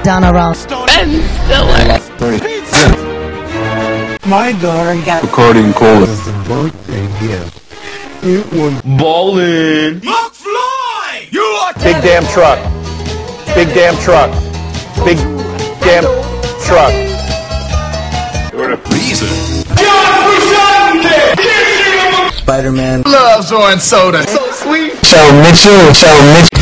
done around Ben Stiller. My daughter got Accordion cola. the birthday gift. It was Ballin'. McFly! You are Big damn truck. Big damn truck. Big damn truck. What a reason. Spider-Man. Love Zoe and soda. So sweet. So Mitchell.